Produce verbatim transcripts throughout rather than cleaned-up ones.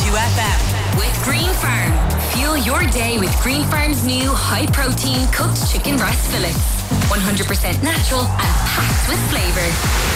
two F M. With Green Farm. Fuel your day with Green Farm's new high-protein cooked chicken breast fillets. one hundred percent natural and packed with flavour.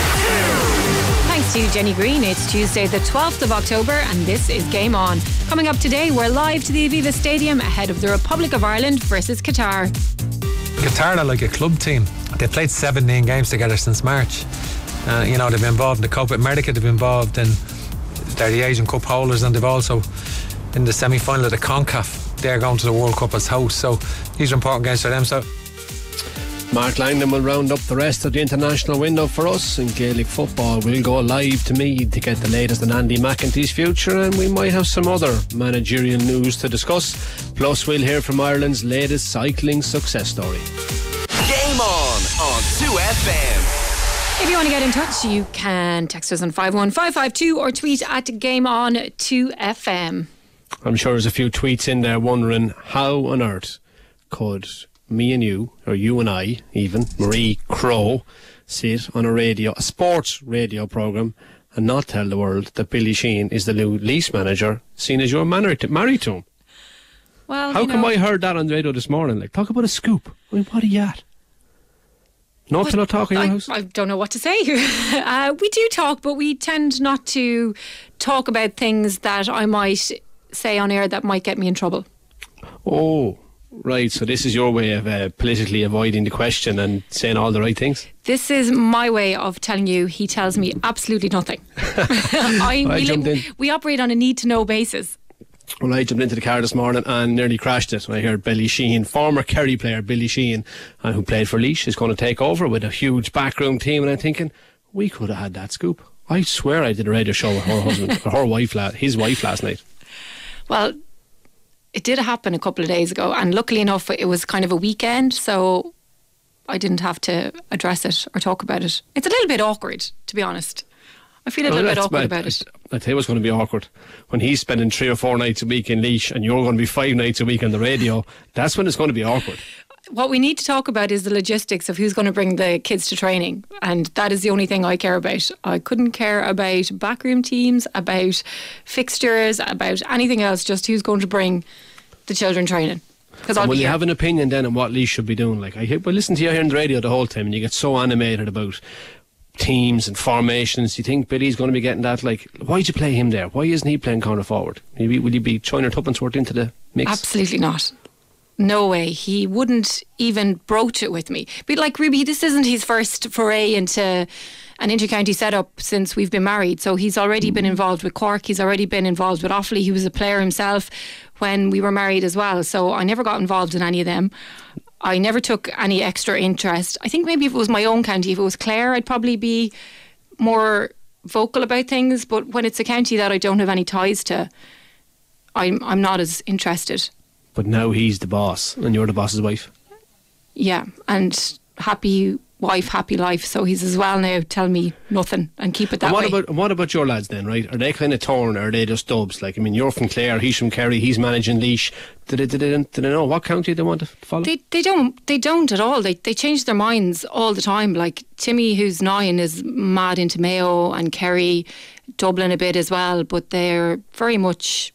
Thanks to Jenny Green. It's Tuesday the twelfth of October and this is Game On. Coming up today, we're live to the Aviva Stadium ahead of the Republic of Ireland versus Qatar. Qatar are like a club team. They played seventeen games together since March. Uh, you know, they've been involved in the Copa America, they've been involved in, they're the Asian Cup holders, and they've also in the semi-final of the CONCACAF, they're going to the World Cup as hosts, so these are important games for them. So Mark Langdon will round up the rest of the international window for us, and Gaelic football will go live to Meath to get the latest on Andy McEntee's future, and we might have some other managerial news to discuss. Plus we'll hear from Ireland's latest cycling success story. Game On on two F M. If you want to get in touch, you can text us on five one five five two or tweet at Game On two F M. I'm sure there's a few tweets in there wondering how on earth could me and you, or you and I even, Marie Crowe, sit on a radio, a sports radio programme and not tell the world that Billy Sheehan is the new Lease manager, seen as you're married to, married to him. Well, how you come know, I heard that on the radio this morning? Like, talk about a scoop. I mean, what are you at? Not to not talk in your I, house? I don't know what to say. uh, we do talk, but we tend not to talk about things that I might say on air that might get me in trouble. Oh, right. So this is your way of uh, politically avoiding the question and saying all the right things? This is my way of telling you he tells me absolutely nothing. I, I we, jumped in. we operate on a need-to-know basis. Well, I jumped into the car this morning and nearly crashed it when I heard Billy Sheehan, former Kerry player Billy Sheehan, uh, who played for Laois, is going to take over with a huge backroom team. And I'm thinking, we could have had that scoop. I swear I did a radio show with her husband, her wife, his wife last night. Well, it did happen a couple of days ago, and luckily enough it was kind of a weekend, so I didn't have to address it or talk about it. It's a little bit awkward, to be honest. I feel a little well, bit awkward bad. about it. I tell you what's going to be awkward. When he's spending three or four nights a week in Laois and you're going to be five nights a week on the radio, that's when it's going to be awkward. What we need to talk about is the logistics of who's going to bring the kids to training, and that is the only thing I care about. I couldn't care about backroom teams, about fixtures, about anything else, just who's going to bring the children training. Because I'll will be you here. have an opinion then on what Laois should be doing? Like, I well, listen to you here on the radio the whole time and you get so animated about teams and formations. Do you think Billy's going to be getting that? Like, why'd you play him there? Why isn't he playing corner forward? Will you be, will you be throwing your tuppence worth into the mix? Absolutely not. No way. He wouldn't even broach it with me. But like, Ruby, this isn't his first foray into an inter-county setup since we've been married. So he's already been involved with Cork. He's already been involved with Offaly. He was a player himself when we were married as well. So I never got involved in any of them. I never took any extra interest. I think maybe if it was my own county, if it was Clare, I'd probably be more vocal about things. But when it's a county that I don't have any ties to, I'm I'm not as interested. But now he's the boss and you're the boss's wife. Yeah, and happy wife, happy life. So he's as well now tell me nothing and keep it that and what way. about what about your lads then, right? Are they kind of torn or are they just dubs? Like, I mean, you're from Clare, he's from Kerry, he's managing Laois. Do they, do they, do they know what county they want to follow? They they don't they don't at all. They they change their minds all the time. Like Timmy, who's nine, is mad into Mayo and Kerry, Dublin a bit as well. But they're very much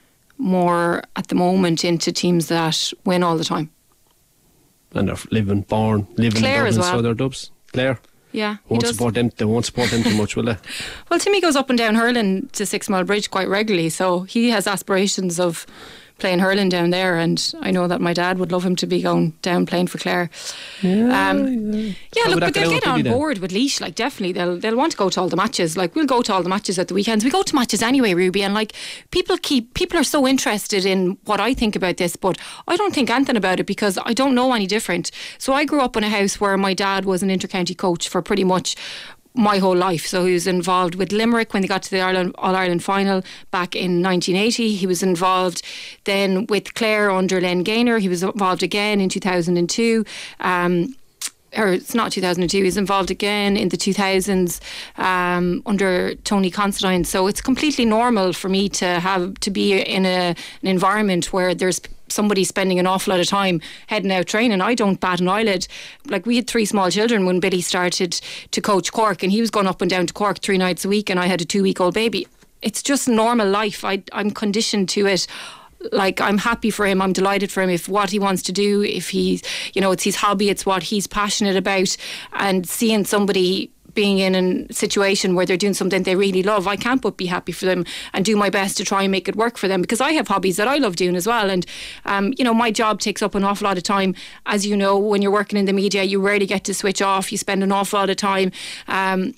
more at the moment into teams that win all the time. And they're living, born, living Clare in as Dublin, well. so they're dubs. Clare. Yeah, he Won't does. support them. They won't support them too much, will they? Well, Timmy goes up and down hurling to Six Mile Bridge quite regularly, so he has aspirations of playing hurling down there, and I know that my dad would love him to be going down playing for Clare. Yeah, um, yeah. yeah How look, would that but they'll go get with on Billy then? board with Laois, like definitely they'll they'll want to go to all the matches. Like we'll go to all the matches at the weekends. We go to matches anyway, Ruby, and like people keep people are so interested in what I think about this, but I don't think anything about it because I don't know any different. So I grew up in a house where my dad was an inter-county coach for pretty much my whole life. So he was involved with Limerick when they got to the Ireland, All-Ireland final back in nineteen eighty. He was involved then with Clare under Len Gaynor. He was involved again in two thousand two. Um, or it's not two thousand two, he was involved again in the two thousands um, under Tony Considine. So it's completely normal for me to have to be in a, an environment where there's somebody spending an awful lot of time heading out training. I don't bat an eyelid. Like we had three small children when Billy started to coach Cork, and he was going up and down to Cork three nights a week, and I had a two week old baby. it's just normal life. I, I'm conditioned to it. Like, I'm happy for him, I'm delighted for him if what he wants to do, if he's, you know, it's his hobby, it's what he's passionate about, and seeing somebody being in a situation where they're doing something they really love, I can't but be happy for them and do my best to try and make it work for them, because I have hobbies that I love doing as well. And um, you know, my job takes up an awful lot of time. As you know, when you're working in the media, you rarely get to switch off. You spend an awful lot of time um,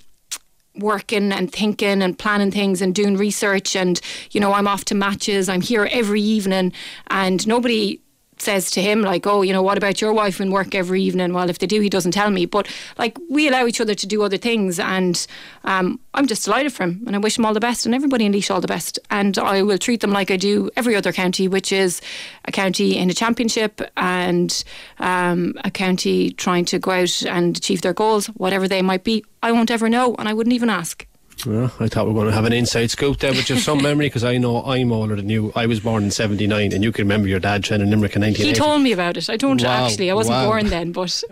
working and thinking and planning things and doing research, and you know, I'm off to matches, I'm here every evening, and nobody says to him like, oh, you know, what about your wife and work every evening? Well, if they do, he doesn't tell me. But like, we allow each other to do other things, and um, I'm just delighted for him, and I wish him all the best, and everybody in Laois all the best, and I will treat them like I do every other county, which is a county in a championship and um, a county trying to go out and achieve their goals, whatever they might be. I won't ever know, and I wouldn't even ask. Well, I thought we were going to have an inside scoop there, but you have some memory, because I know I'm older than you. I was born in seventy-nine, and you can remember your dad training Limerick in nineteen eighty. He told me about it. I don't wow. actually. I wasn't wow. born then, but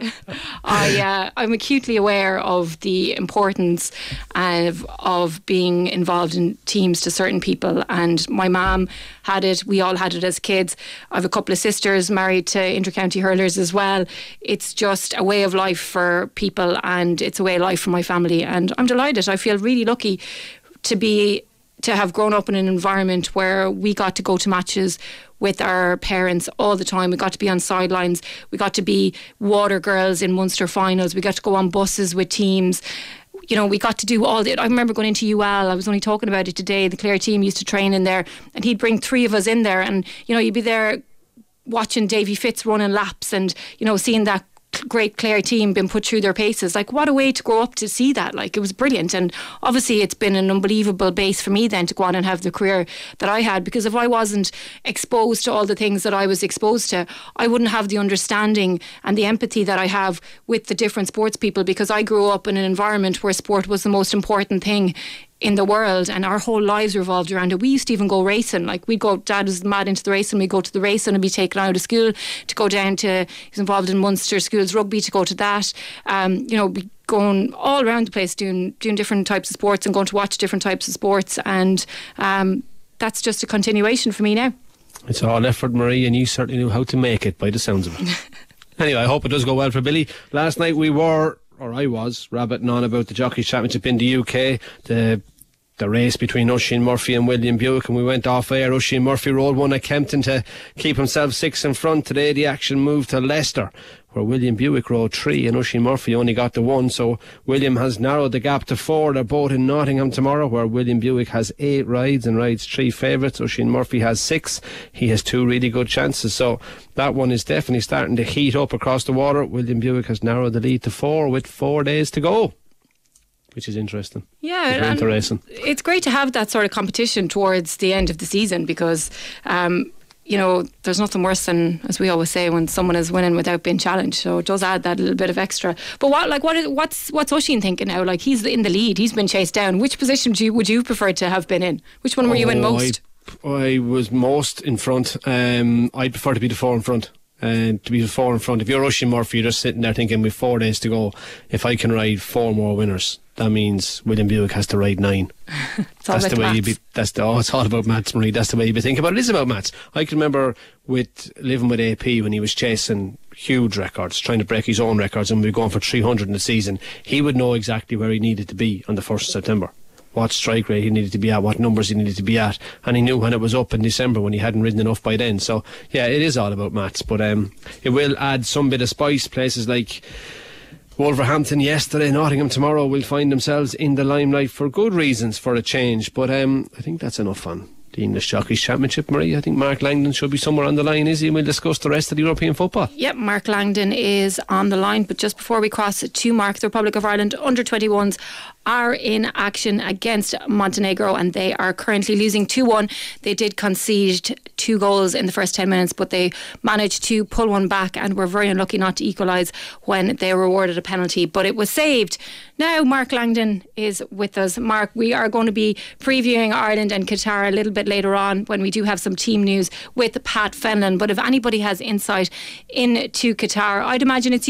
I, uh, I'm acutely aware of the importance of, of being involved in teams to certain people. And my mum had it. We all had it as kids. I have a couple of sisters married to inter-county hurlers as well. It's just a way of life for people, and it's a way of life for my family. And I'm delighted. I feel really lucky to be to have grown up in an environment where we got to go to matches with our parents all the time. We got to be on sidelines. We got to be water girls in Munster finals. We got to go on buses with teams. You know, we got to do all the... I remember going into U L. I was only talking about it today. The Clare team used to train in there, and he'd bring three of us in there, and you know, you'd be there watching Davy Fitz running laps, and you know, seeing that great Clare team been put through their paces. Like, what a way to grow up to see that. Like, it was brilliant. And obviously it's been an unbelievable base for me then to go on and have the career that I had, because if I wasn't exposed to all the things that I was exposed to, I wouldn't have the understanding and the empathy that I have with the different sports people, because I grew up in an environment where sport was the most important thing in the world, and our whole lives revolved around it. We used to even go racing. Like, we'd go, Dad was mad into the racing, we'd go to the racing and be taken out of school to go down to, he was involved in Munster schools rugby, to go to that. Um, you know, be going all around the place doing doing different types of sports and going to watch different types of sports, and um, that's just a continuation for me now. It's all effort, Marie, and you certainly knew how to make it by the sounds of it. Anyway, I hope it does go well for Billy. Last night we were, or I was, rabbiting on about the Jockeys Championship in the U K, the the race between Oisin Murphy and William Buick, and we went off air. Oisin Murphy rolled one at Kempton to keep himself six in front. Today the action moved to Leicester, where William Buick rode three and Oisin Murphy only got the one, so William has narrowed the gap to four. They're both in Nottingham tomorrow, where William Buick has eight rides and rides three favourites. Oisin Murphy has six. He has two really good chances, so that one is definitely starting to heat up across the water. William Buick has narrowed the lead to four with four days to go, which is interesting. Yeah, and racing. It's great to have that sort of competition towards the end of the season, because um, you know, there's nothing worse than, as we always say, when someone is winning without being challenged. So it does add that little bit of extra. But what, like, what is, what's what's Oisin thinking now? Like, he's in the lead, he's been chased down. Which position do you, would you prefer to have been in? Which one were oh, you in most? I, I was most in front. Um, I'd prefer to be the four in front. And uh, to be the four in front. If you're Oisin Murphy, you're just sitting there thinking, with four days to go, if I can ride four more winners, that means William Buick has to ride nine. It's all that's about the way maths. you be. That's the. Oh, it's all about maths, Marie. That's the way you be thinking about it. It is about maths. I can remember with living with A P when he was chasing huge records, trying to break his own records, and we were going for three hundred in the season. He would know exactly where he needed to be on the first of September. What strike rate he needed to be at, what numbers he needed to be at, and he knew when it was up in December when he hadn't ridden enough by then. So yeah, it is all about maths, but um, it will add some bit of spice. Places like Wolverhampton yesterday, Nottingham tomorrow will find themselves in the limelight for good reasons, for a change. But um, I think that's enough on the English Jockeys Championship, Marie. I think Mark Langdon should be somewhere on the line, is he? And we'll discuss the rest of the European football. Yep, Mark Langdon is on the line. But just before we cross to Mark, the Republic of Ireland under twenty-ones are in action against Montenegro, and they are currently losing two one. They did concede two goals in the first ten minutes, but they managed to pull one back and were very unlucky not to equalise when they were awarded a penalty, but it was saved. Now Mark Langdon is with us. Mark, we are going to be previewing Ireland and Qatar a little bit later on when we do have some team news with Pat Fenlon, but if anybody has insight into Qatar, I'd imagine it's you.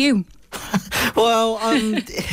Well, um,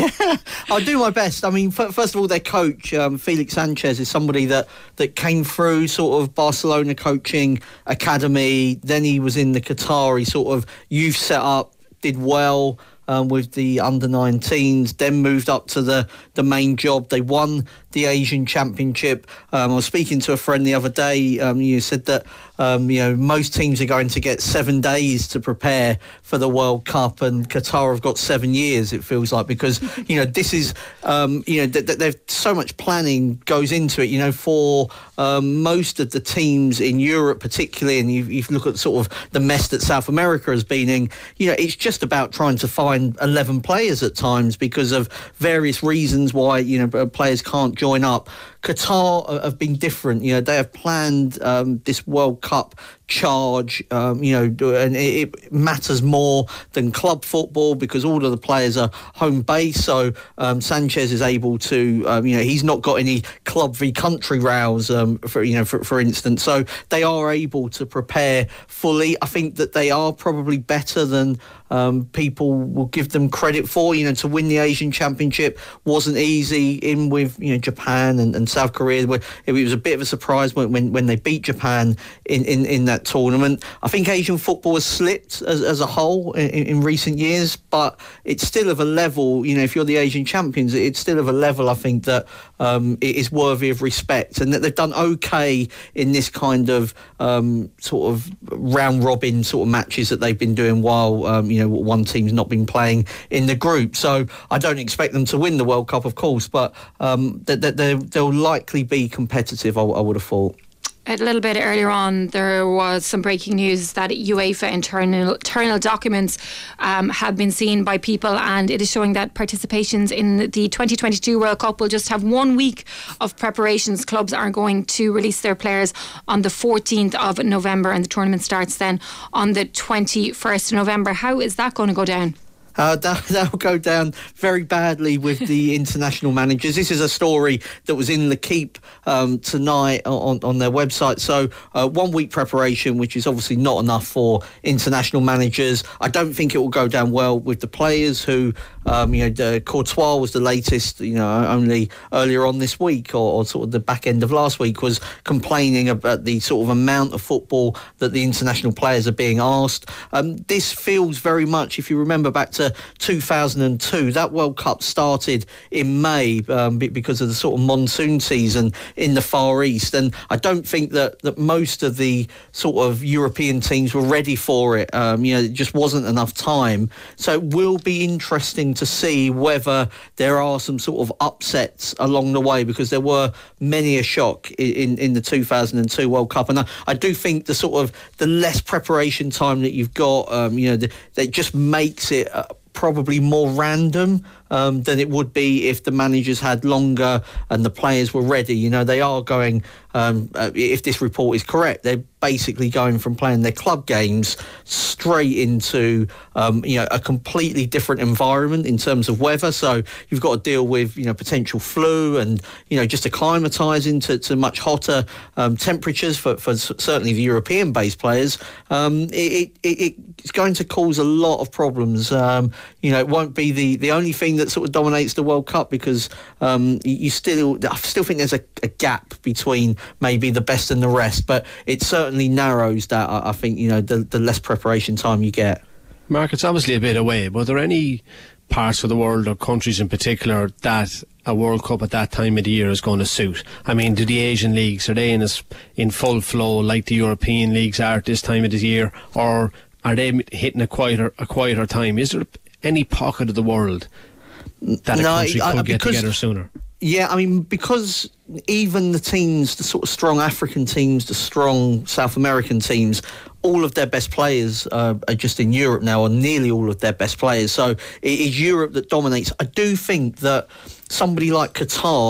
I'll do my best. I mean, f- first of all, their coach, um, Felix Sanchez, is somebody that, that came through sort of Barcelona coaching academy. Then he was in the Qatari sort of youth setup, did well um, with the under nineteens, then moved up to the, the main job. They won the Asian Championship. Um, I was speaking to a friend the other day. Um, you said that um, you know most teams are going to get seven days to prepare for the World Cup, and Qatar have got seven years. It feels like, because you know this is um, you know th- th- there's so much planning goes into it. You know for um, most of the teams in Europe, particularly, and you, you look at sort of the mess that South America has been in. You know it's just about trying to find eleven players at times because of various reasons why you know players can't join up. Qatar have been different. You know, they have planned um, this World Cup charge, um, you know, and it, it matters more than club football because all of the players are home base. So um, Sanchez is able to, um, you know, he's not got any club v country rows, um, for you know, for, for instance. So they are able to prepare fully. I think that they are probably better than um, people will give them credit for. You know, to win the Asian Championship wasn't easy. In with you know Japan and, and South Korea, where it was a bit of a surprise when when, when they beat Japan in, in, in that tournament. I think Asian football has slipped as, as a whole in, in recent years, but it's still of a level. You know, if you're the Asian champions, it's still of a level. I think that um, it is worthy of respect, and that they've done okay in this kind of um, sort of round robin sort of matches that they've been doing while um, you know one team's not been playing in the group. So I don't expect them to win the World Cup, of course, but um, that they, they, they'll likely be competitive. I, I would have thought. A little bit earlier on, there was some breaking news that UEFA internal, internal documents um, have been seen by people, and it is showing that participations in the twenty twenty-two World Cup will just have one week of preparations. Clubs are going to release their players on the fourteenth of November, and the tournament starts then on the twenty-first of November. How is that going to go down? Uh, that, that'll go down very badly with the international managers. This is a story that was in L'Équipe um, tonight on, on their website. So uh, one week preparation, which is obviously not enough for international managers. I don't think it will go down well with the players who, um, you know, Courtois was the latest, you know, only earlier on this week or, or sort of the back end of last week was complaining about the sort of amount of football that the international players are being asked. Um, this feels very much, if you remember back to two thousand two, that World Cup started in May um, because of the sort of monsoon season in the Far East, and I don't think that, that most of the sort of European teams were ready for it. Um, you know, it just wasn't enough time. So it will be interesting to see whether there are some sort of upsets along the way, because there were many a shock in, in the two thousand two World Cup, and I, I do think the sort of the less preparation time that you've got, um, you know, the, that just makes it Uh, probably more random um, than it would be if the managers had longer and the players were ready. You know, they are going, um, uh, if this report is correct, they're basically going from playing their club games straight into, um, you know, a completely different environment in terms of weather. So you've got to deal with, you know, potential flu and, you know, just acclimatising to, to much hotter um, temperatures for, for certainly the European-based players. Um, it, it, it's going to cause a lot of problems. Um, you know, it won't be the, the only thing that sort of dominates the World Cup, because um, you, you still, I still think there's a, a gap between maybe the best and the rest, but it certainly narrows that. I, I think, you know, the, the less preparation time you get. Mark, it's obviously a bit away, but are there any parts of the world or countries in particular that a World Cup at that time of the year is going to suit? I mean, do the Asian leagues, are they in, a, in full flow like the European leagues are at this time of the year, or are they hitting a quieter, a quieter time? Is there any pocket of the world that a no, country I, could I, get because, together sooner? Yeah, I mean, because even the teams, the sort of strong African teams, the strong South American teams, all of their best players uh, are just in Europe now, or nearly all of their best players. So it is Europe that dominates. I do think that somebody like Qatar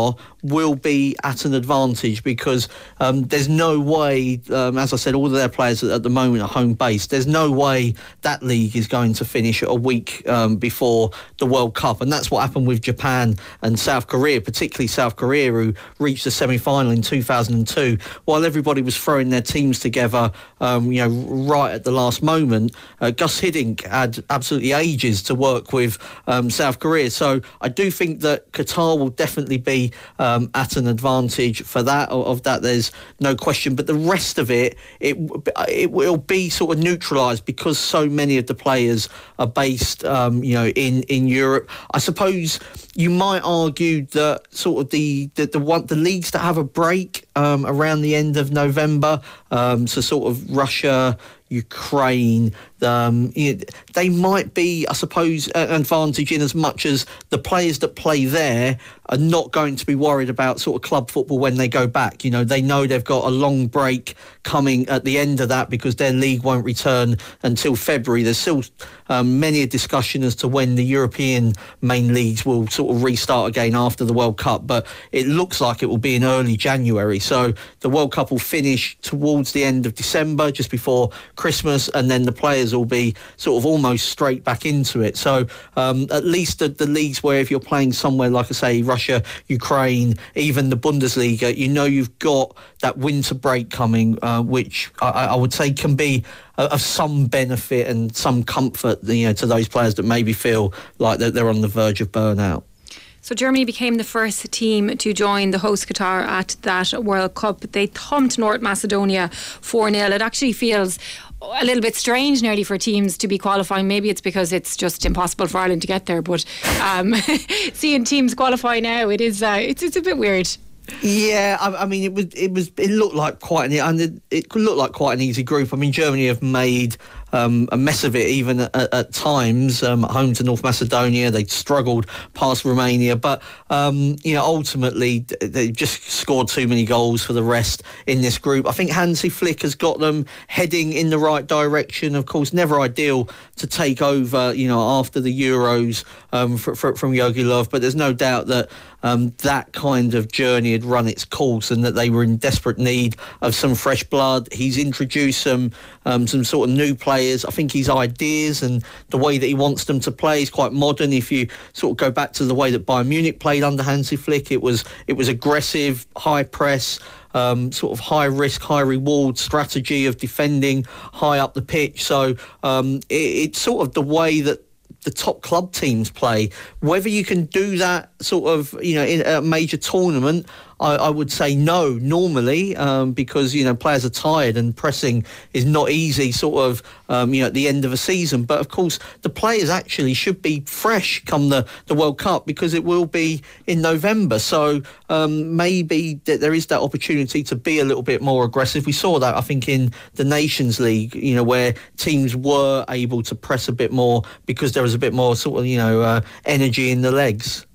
will be at an advantage because um, there's no way, um, as I said, all of their players at the moment are home based. There's no way that league is going to finish a week um, before the World Cup, and that's what happened with Japan and South Korea, particularly South Korea, who reached the semi-final in two thousand two. While everybody was throwing their teams together, um, you know, right at the last moment, uh, Gus Hiddink had absolutely ages to work with um, South Korea. So I do think that Qatar will definitely be um, at an advantage for that. Of that, there's no question. But the rest of it, it it will be sort of neutralised because so many of the players are based, um, you know, in, in Europe. I suppose you might argue that sort of the the the, one, the leagues that have a break um, around the end of November, um, so sort of Russia, Ukraine, um, they might be, I suppose, an advantage in as much as the players that play there are not going to be worried about sort of club football when they go back. You know, they know they've got a long break coming at the end of that because their league won't return until February. There's still um, many a discussion as to when the European main leagues will sort of restart again after the World Cup, but it looks like it will be in early January. So the World Cup will finish towards the end of December, just before Christmas, and then the players will be sort of almost straight back into it. So um, at least the, the leagues where if you're playing somewhere like I say Russia, Ukraine, even the Bundesliga, you know you've got that winter break coming, uh, which I, I would say can be of some benefit and some comfort, you know, to those players that maybe feel like that they're on the verge of burnout. So Germany became the first team to join the host Qatar at that World Cup. They thumped North Macedonia four nil. It actually feels a little bit strange nearly for teams to be qualifying. Maybe it's because it's just impossible for Ireland to get there, but um, seeing teams qualify now, it is uh, it's it's a bit weird. Yeah, I, I mean, it was it was it looked like quite an and it, it looked like quite an easy group. I mean, Germany have made um, a mess of it even at, at times. Um, at home to North Macedonia, they struggled past Romania, but um, you know, ultimately they just scored too many goals for the rest in this group. I think Hansi Flick has got them heading in the right direction. Of course, never ideal to take over, you know, after the Euros um, for, for, from Jogi Löw, but there's no doubt that um, that kind of journey had run its course and that they were in desperate need of some fresh blood. He's introduced some um, some sort of new players. I think his ideas and the way that he wants them to play is quite modern. If you sort of go back to the way that Bayern Munich played under Hansi Flick, it was it was aggressive, high press, Um, sort of high risk, high reward strategy of defending high up the pitch. So um, it, it's sort of the way that the top club teams play. Whether you can do that sort of, you know, in a major tournament, I, I would say no, normally, um, because, you know, players are tired and pressing is not easy sort of, um, you know, at the end of a season. But, of course, the players actually should be fresh come the, the World Cup because it will be in November. So um, maybe th- there is that opportunity to be a little bit more aggressive. We saw that, I think, in the Nations League, you know, where teams were able to press a bit more because there was a bit more sort of, you know, uh, energy in the legs.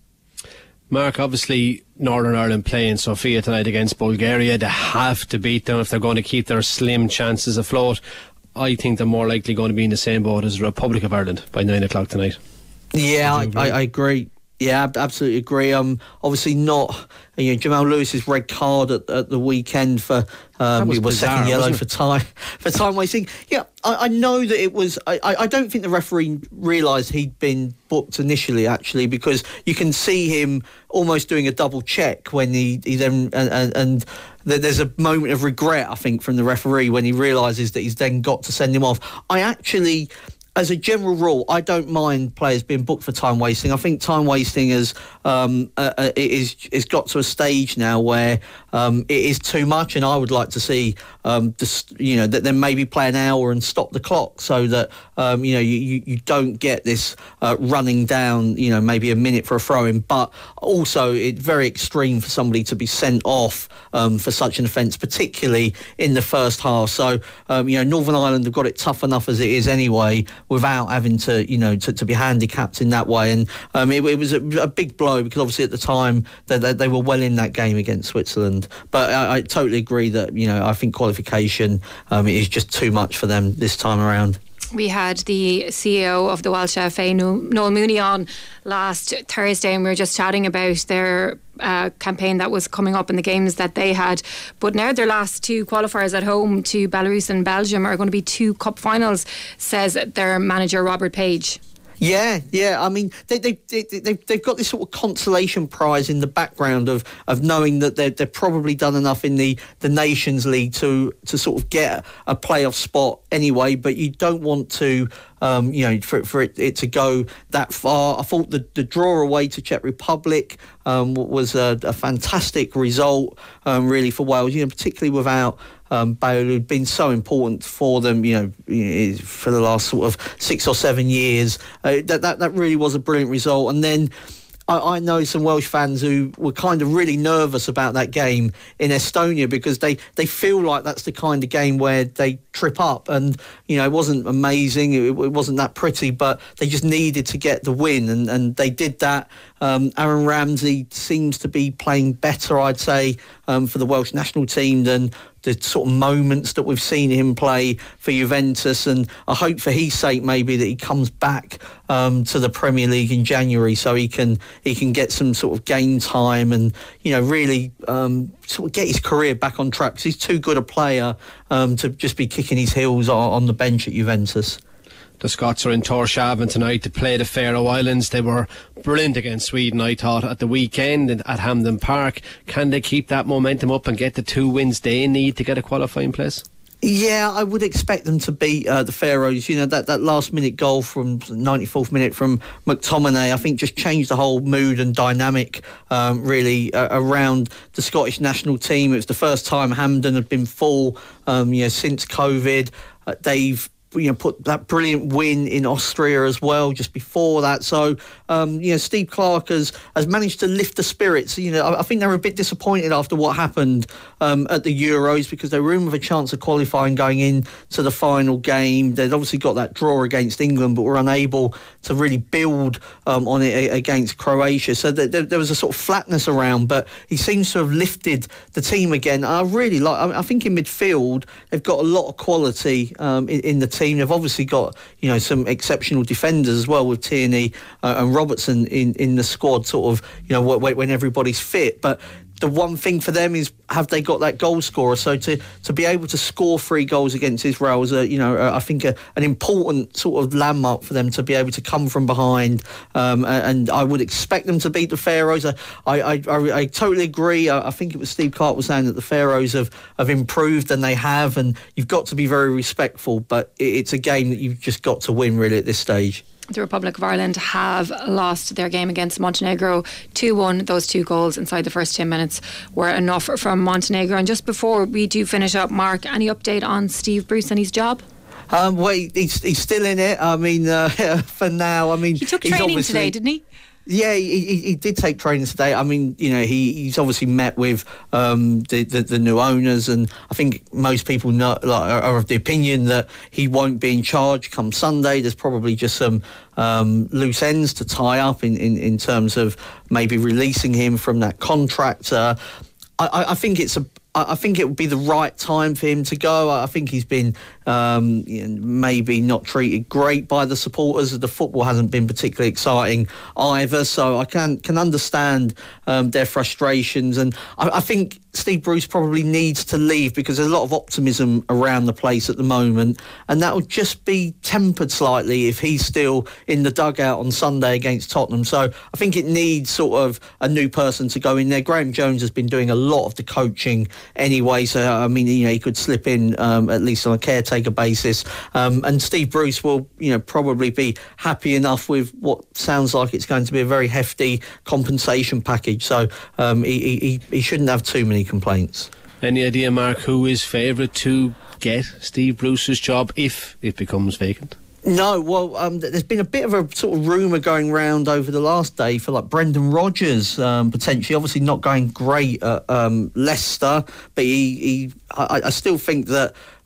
Mark, obviously Northern Ireland playing Sofia tonight against Bulgaria. They have to beat them if they're going to keep their slim chances afloat. I think they're more likely going to be in the same boat as the Republic of Ireland by nine o'clock tonight. Yeah, I, I, I agree. Yeah, I absolutely agree. Um, obviously not, you know, Jamal Lewis's red card at, at the weekend for um, was it was bizarre, second yellow wasn't for time for time wasting. Yeah, I, I know that it was. I, I don't think the referee realised he'd been booked initially, actually, because you can see him almost doing a double check when he, he then and, and, and there's a moment of regret, I think, from the referee when he realises that he's then got to send him off. I actually, as a general rule, I don't mind players being booked for time wasting. I think time wasting is um, uh, uh, it is is got to a stage now where um, it is too much, and I would like to see um, this, you know, that then maybe play an hour and stop the clock so that um, you know you, you, you don't get this uh, running down, you know, maybe a minute for a throw-in. But also, it's very extreme for somebody to be sent off um, for such an offence, particularly in the first half. So um, you know, Northern Ireland have got it tough enough as it is anyway, without having to, you know, to, to be handicapped in that way. And um, it, it was a, a big blow because obviously at the time they, they, they were well in that game against Switzerland. But I, I totally agree that, you know, I think qualification um, is just too much for them this time around. We had the C E O of the Welsh F A, Noel Mooney, on last Thursday, and we were just chatting about their uh, campaign that was coming up in the games that they had. But now their last two qualifiers at home to Belarus and Belgium are going to be two cup finals, says their manager Robert Page. Yeah, yeah. I mean, they, they, they, they, they've got this sort of consolation prize in the background of, of knowing that they've, they've probably done enough in the, the Nations League to, to sort of get a playoff spot anyway, but you don't want to, um, you know, for, for it, it to go that far. I thought the, the draw away to Czech Republic um, was a, a fantastic result, um, really, for Wales, you know, particularly without Um, Bale, who'd been so important for them, you know, for the last sort of six or seven years. Uh, that, that that really was a brilliant result. And then I, I know some Welsh fans who were kind of really nervous about that game in Estonia because they, they feel like that's the kind of game where they trip up. And, you know, it wasn't amazing, it, it wasn't that pretty, but they just needed to get the win, and, and they did that. Um, Aaron Ramsey seems to be playing better, I'd say, um, for the Welsh national team than the sort of moments that we've seen him play for Juventus, and I hope for his sake maybe that he comes back um, to the Premier League in January so he can he can get some sort of game time and, you know, really um, sort of get his career back on track, because he's too good a player um, to just be kicking his heels on, on the bench at Juventus. The Scots are in Tórshavn tonight to play the Faroe Islands. They were brilliant against Sweden, I thought, at the weekend at Hampden Park. Can they keep that momentum up and get the two wins they need to get a qualifying place? Yeah, I would expect them to beat uh, the Faroes. You know, that, that last minute goal from ninety-fourth minute from McTominay, I think, just changed the whole mood and dynamic um, really uh, around the Scottish national team. It was the first time Hampden had been full um, you know, since COVID. Uh, they've you know, put that brilliant win in Austria as well just before that. So, um, you know, Steve Clarke has, has managed to lift the spirits. You know, I, I think they were a bit disappointed after what happened um, at the Euros, because they were in with a chance of qualifying going in to the final game. They'd obviously got that draw against England, but were unable to really build um, on it against Croatia. So there, there was a sort of flatness around, but he seems to have lifted the team again. I really like, I, I think in midfield, they've got a lot of quality um, in, in the team. Team. They've obviously got, you know, some exceptional defenders as well, with Tierney uh, and Robertson in, in the squad, sort of, you know, when, when everybody's fit. But the one thing for them is, have they got that goal scorer? So to, to be able to score three goals against Israel is, a, you know, a, I think a, an important sort of landmark for them to be able to come from behind. Um, and I would expect them to beat the Faroes. I, I, I, I totally agree. I, I think it was Steve Clarke was saying that the Faroes have, have improved, and they have. And you've got to be very respectful, but it, it's a game that you've just got to win really at this stage. The Republic of Ireland have lost their game against Montenegro two one. Those two goals inside the first ten minutes were enough from Montenegro. And just before we do finish up, Mark, any update on Steve Bruce and his job? Um, well, he's, he's still in it. I mean, uh, for now, I mean... He took he's training today, didn't he? Yeah, he, he, he did take training today. I mean, you know, he, he's obviously met with um, the, the the new owners, and I think most people know, like, are of the opinion that he won't be in charge come Sunday. There's probably just some um, loose ends to tie up in, in, in terms of maybe releasing him from that contract. Uh, I, I think it's a I think it would be the right time for him to go. I think he's been um, you know, maybe not treated great by the supporters. The football hasn't been particularly exciting either, so I can can understand um, their frustrations. And I, I think Steve Bruce probably needs to leave, because there's a lot of optimism around the place at the moment, and that will just be tempered slightly if he's still in the dugout on Sunday against Tottenham. So I think it needs sort of a new person to go in there. Graham Jones has been doing a lot of the coaching anyway, so I mean, you know, he could slip in um, at least on a caretaker basis, um, and Steve Bruce will, you know, probably be happy enough with what sounds like it's going to be a very hefty compensation package, so um, he, he, he shouldn't have too many complaints. Any idea, Mark, who is favourite to get Steve Bruce's job if it becomes vacant? No, well, um, there's been a bit of a sort of rumour going round over the last day for like Brendan Rodgers um, potentially. Obviously not going great at um, Leicester, but he, he I, I still think that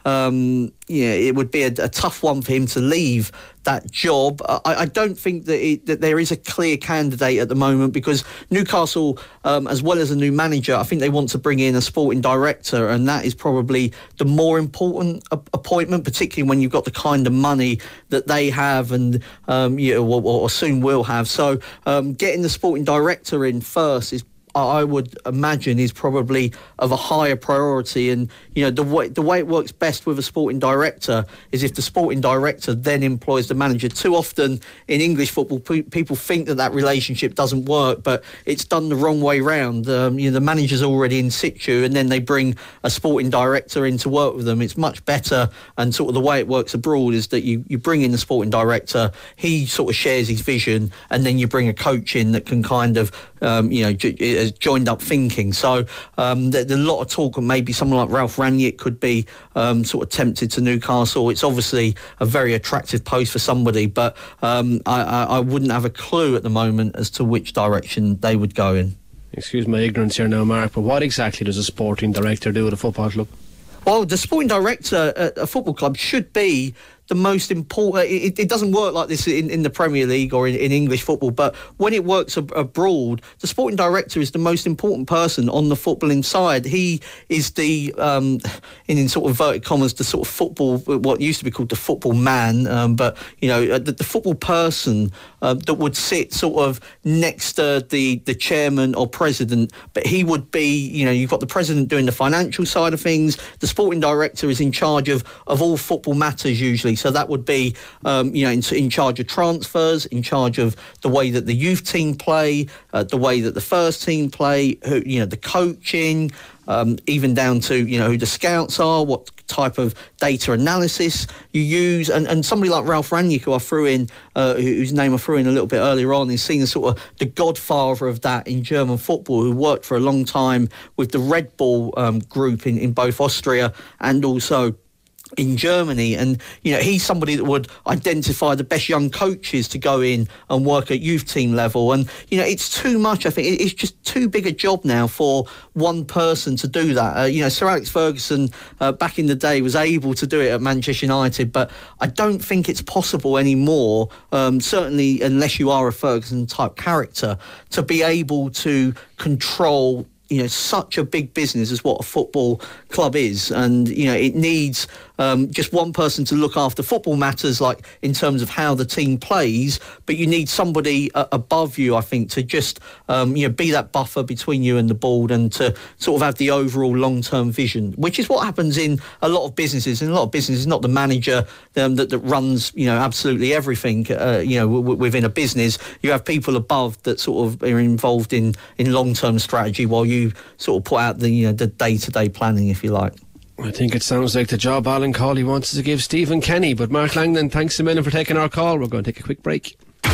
um, yeah, it would be a, a tough one for him to leave that job. I, I don't think that, it, that there is a clear candidate at the moment, because Newcastle, um, as well as a new manager, I think they want to bring in a sporting director, and that is probably the more important a- appointment, particularly when you've got the kind of money that they have and um, you know, or, or soon will have. So um, getting the sporting director in first is, I would imagine, is probably of a higher priority. And you know, the way the way it works best with a sporting director is if the sporting director then employs the manager. Too often in English football, pe- people think that that relationship doesn't work, but it's done the wrong way round. Um, you know, the manager's already in situ, and then they bring a sporting director in to work with them. It's much better, and sort of the way it works abroad is that you you bring in the sporting director, he sort of shares his vision, and then you bring a coach in that can kind of um, you know. J- joined up thinking. So um, there's a lot of talk, and maybe someone like Ralph Rangnick could be um, sort of tempted to Newcastle. It's obviously a very attractive post for somebody, but um, I, I, I wouldn't have a clue at the moment as to which direction they would go in. Excuse my ignorance here now, Mark, but what exactly does a sporting director do at a football club? Well, the sporting director at a football club should be the most important. It, it doesn't work like this in, in the Premier League or in, in English football, but when it works ab- abroad, the sporting director is the most important person on the footballing side. He is the, um, in, in sort of inverted commas, the sort of football, what used to be called the football man, um, but, you know, the, the football person uh, that would sit sort of next to the, the chairman or president, but he would be, you know, you've got the president doing the financial side of things. The sporting director is in charge of, of all football matters usually. So that would be, um, you know, in, in charge of transfers, in charge of the way that the youth team play, uh, the way that the first team play, who, you know, the coaching, um, even down to, you know, who the scouts are, what type of data analysis you use. And, and somebody like Ralph Rangnick, who I threw in, uh, whose name I threw in a little bit earlier on, is seen as sort of the godfather of that in German football, who worked for a long time with the Red Bull um, group in, in both Austria and also in Germany. And you know, he's somebody that would identify the best young coaches to go in and work at youth team level. And you know, it's too much. I think it's just too big a job now for one person to do that. Uh, you know, Sir Alex Ferguson uh, back in the day was able to do it at Manchester United, but I don't think it's possible anymore, um, certainly unless you are a Ferguson type character, to be able to control, you know, such a big business as what a football club is. And you know, it needs um, just one person to look after football matters, like in terms of how the team plays, but you need somebody uh, above you, I think, to just um, you know, be that buffer between you and the board, and to sort of have the overall long-term vision, which is what happens in a lot of businesses. In a lot of businesses, not the manager um, that, that runs, you know, absolutely everything, uh, you know, w- w- within a business. You have people above that sort of are involved in, in long-term strategy, while you sort of put out the, you know, the day-to-day planning, if you like. I think it sounds like the job Alan Cawley wants to give Stephen Kenny. But Mark Langdon, thanks a million for taking our call. We're going to take a quick break. two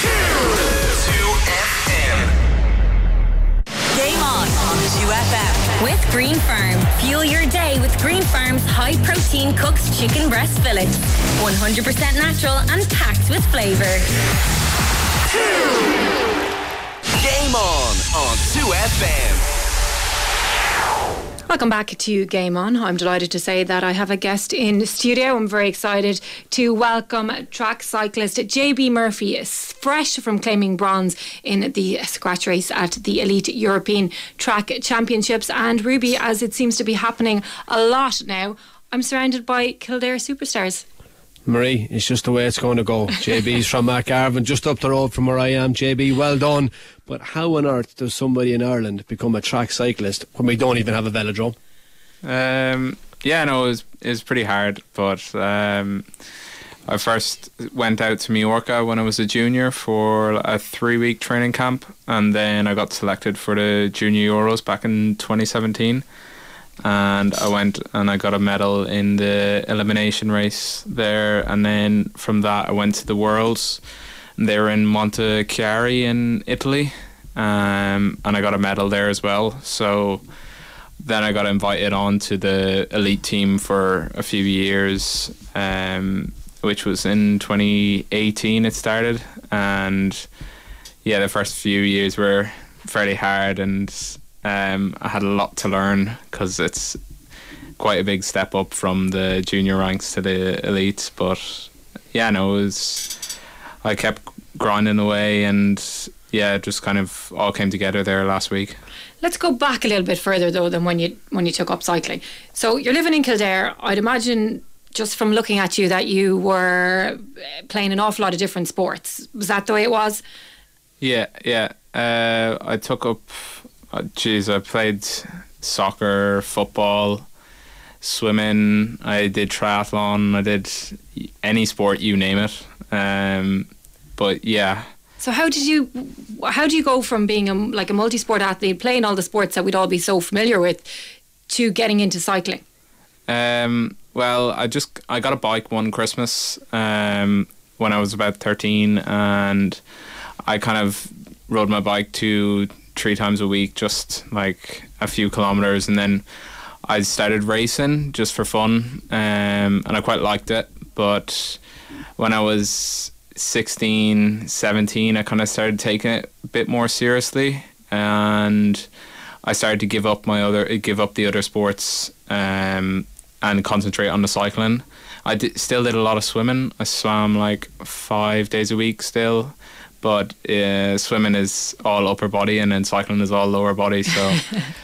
F M. Game on on two F M. With Green Farm. Fuel your day with Green Farm's high-protein cooked chicken breast fillets. one hundred percent natural and packed with flavour. Game on on two F M. Welcome back to Game On. I'm delighted to say that I have a guest in studio. I'm very excited to welcome track cyclist J B Murphy, is fresh from claiming bronze in the scratch race at the Elite European Track Championships. And Ruby, as it seems to be happening a lot now, I'm surrounded by Kildare superstars. Marie, it's just the way it's going to go. J B's from Macarvan, just up the road from where I am. J B, well done. But how on earth does somebody in Ireland become a track cyclist when we don't even have a velodrome? Um, yeah, no, it was, it was pretty hard. But um, I first went out to Majorca when I was a junior for a three-week training camp. And then I got selected for the Junior Euros back in twenty seventeen. And I went and I got a medal in the elimination race there, and then from that I went to the Worlds, and they were in Monte Chiari in Italy, um, and I got a medal there as well. So then I got invited on to the elite team for a few years, um, which was in twenty eighteen it started, and yeah, the first few years were fairly hard, and Um, I had a lot to learn because it's quite a big step up from the junior ranks to the elites. But yeah, no, it was, I kept grinding away, and yeah, it just kind of all came together there last week. Let's go back a little bit further though than when you when you took up cycling. So you're living in Kildare. I'd imagine, just from looking at you, that you were playing an awful lot of different sports. Was that the way it was? Yeah, yeah. Uh, I took up, uh, geez, I played soccer, football, swimming. I did triathlon. I did any sport, you name it. Um, but yeah. So how did you, how do you go from being a, like a multi-sport athlete, playing all the sports that we'd all be so familiar with, to getting into cycling? Um, well, I just I got a bike one Christmas um, when I was about thirteen, and I kind of rode my bike two, three times a week, just like a few kilometers, and then I started racing just for fun, um, and I quite liked it. But when I was sixteen, seventeen, I kind of started taking it a bit more seriously, and I started to give up my other give up the other sports um, and concentrate on the cycling. I did, still did a lot of swimming. I swam like five days a week still, but uh, swimming is all upper body and then cycling is all lower body. So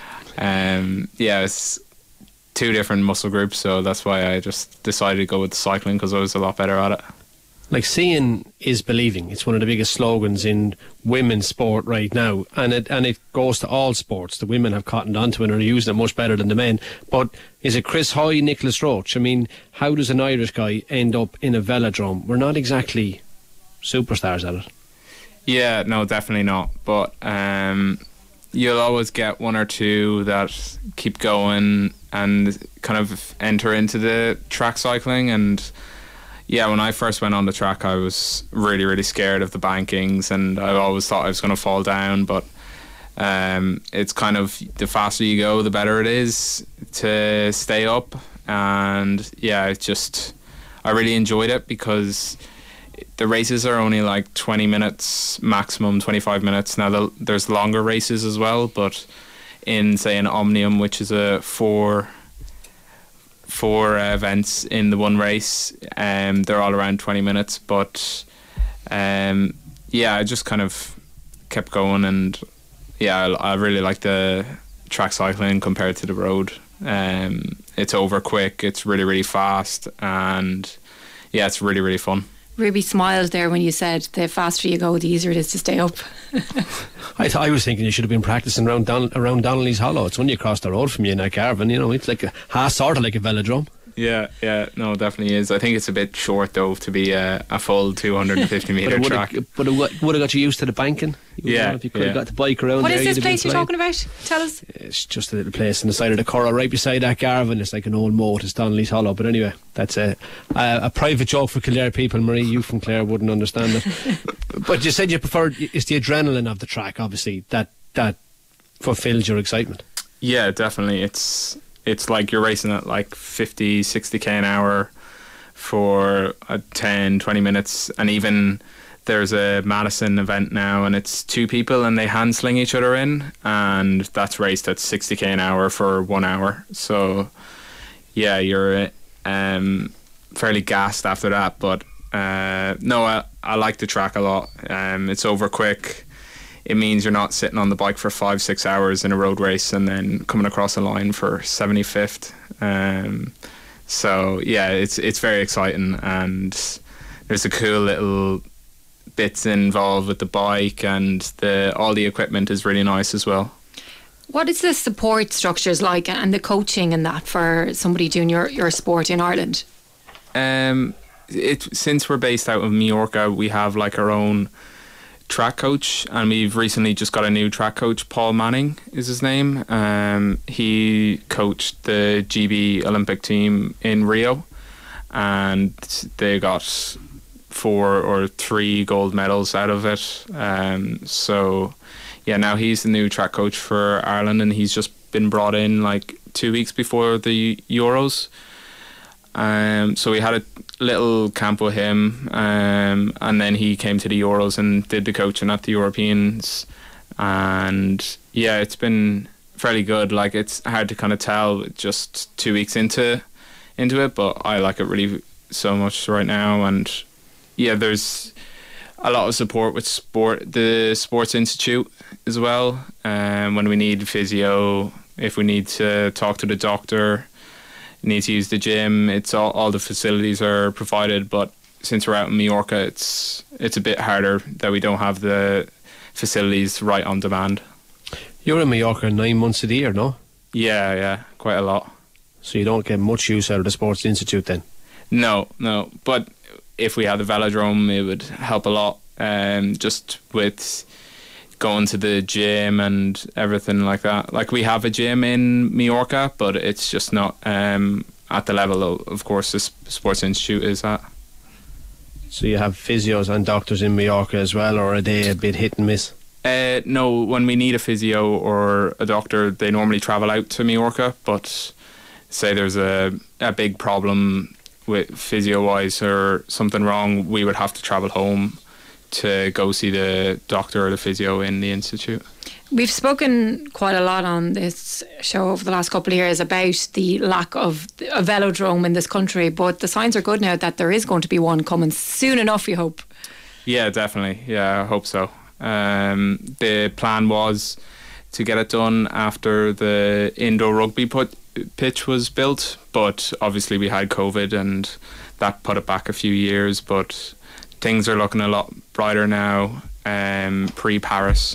um, yeah, it's two different muscle groups. So that's why I just decided to go with cycling, because I was a lot better at it. Like, seeing is believing. It's one of the biggest slogans in women's sport right now, and it and it goes to all sports. The women have cottoned onto it and are using it much better than the men. But is it Chris Hoy, Nicholas Roach? I mean, how does an Irish guy end up in a velodrome? We're not exactly superstars at it. Yeah, no, definitely not. But um, you'll always get one or two that keep going and kind of enter into the track cycling. And yeah, when I first went on the track, I was really, really scared of the bankings, and I always thought I was going to fall down. But um, it's kind of, the faster you go, the better it is to stay up. And yeah, it just, I really enjoyed it, because the races are only like twenty minutes, maximum twenty-five minutes. Now, the, there's longer races as well, but in, say, an Omnium, which is a four... four uh, events in the one race, um, they're all around twenty minutes, but um, yeah, I just kind of kept going, and yeah, I, I really like the track cycling compared to the road. Um, it's over quick, it's really, really fast, and yeah, it's really, really fun. Ruby smiled there when you said the faster you go, the easier it is to stay up. I, th- I was thinking you should have been practicing around Don- around Donnelly's Hollow. It's only across the road from you in Garvan. You know, it's like a half sort of like a velodrome. Yeah, yeah, no, it definitely is. I think it's a bit short though to be a, a full two hundred fifty metre track. But it would have got you used to the banking. You yeah, know, if you could have yeah. got the bike around. What there, is this you'd have place been you're flying. talking about? Tell us. It's just a little place on the side of the Curragh, right beside that Garvan. It's like an old moat. It's Donnelly's Hollow. But anyway, that's a, a a private joke for Kildare people. Marie, you from Clare wouldn't understand it. But you said you preferred, it's the adrenaline of the track, obviously, that that fulfills your excitement. Yeah, definitely. It's it's like you're racing at like fifty, sixty k an hour for uh, ten, twenty minutes, and even there's a Madison event now, and it's two people and they hand sling each other in, and that's raced at sixty k an hour for one hour. So yeah, you're um, fairly gassed after that. But uh, no, I, I like the track a lot. Um, it's over quick. It means you're not sitting on the bike for five, six hours in a road race and then coming across a line for seventy-fifth. Um, so yeah, it's it's very exciting, and there's a cool little bits involved with the bike, and the all the equipment is really nice as well. What is the support structures like, and the coaching and that for somebody doing your, your sport in Ireland? Um, it since we're based out of Majorca, we have like our own track coach, and we've recently just got a new track coach. Paul Manning is his name. Um, he coached the G B Olympic team in Rio, and they got four or three gold medals out of it. Um, so yeah, now he's the new track coach for Ireland, and he's just been brought in like two weeks before the Euros. Um, so we had a little camp with him, um, and then he came to the Euros and did the coaching at the Europeans. And yeah, it's been fairly good. Like, it's hard to kind of tell just two weeks into into it, but I like it really so much right now. And yeah, there's a lot of support with sport, the Sports Institute as well. Um, when we need physio, if we need to talk to the doctor, need to use the gym, it's all, all the facilities are provided. But since we're out in Mallorca, it's it's a bit harder that we don't have the facilities right on demand. You're in Mallorca nine months of the year, no? Yeah, yeah, quite a lot. So you don't get much use out of the Sports Institute then? No, no. But if we had the velodrome, it would help a lot. Um, just with going to the gym and everything like that. Like, we have a gym in Mallorca, but it's just not um, at the level of, of course, the Sports Institute is at. So you have physios and doctors in Mallorca as well, or are they a bit hit and miss? Uh, no, when we need a physio or a doctor, they normally travel out to Mallorca. But say there's a, a big problem with physio-wise or something wrong, we would have to travel home to go see the doctor or the physio in the institute. We've spoken quite a lot on this show over the last couple of years about the lack of a velodrome in this country, but the signs are good now that there is going to be one coming soon enough, you hope. Yeah, definitely. Yeah, I hope so. Um, the plan was to get it done after the indoor rugby put, pitch was built, but obviously we had COVID and that put it back a few years, but things are looking a lot brighter now, um, pre-Paris.